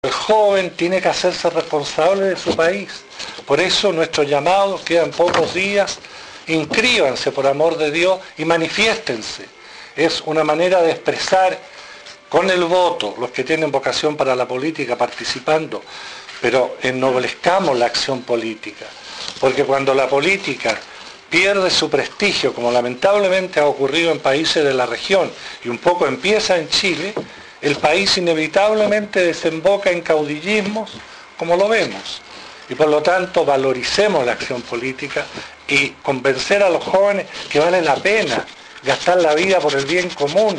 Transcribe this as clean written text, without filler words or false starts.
El joven tiene que hacerse responsable de su país. Por eso nuestros llamados quedan pocos días. Inscríbanse por amor de Dios y manifiéstense. Es una manera de expresar con el voto, los que tienen vocación para la política participando, pero ennoblezcamos la acción política. Porque cuando la política pierde su prestigio, como lamentablemente ha ocurrido en países de la región y un poco empieza en Chile, el país inevitablemente desemboca en caudillismos, como lo vemos. Y por lo tanto valoricemos la acción política y convencer a los jóvenes que vale la pena gastar la vida por el bien común.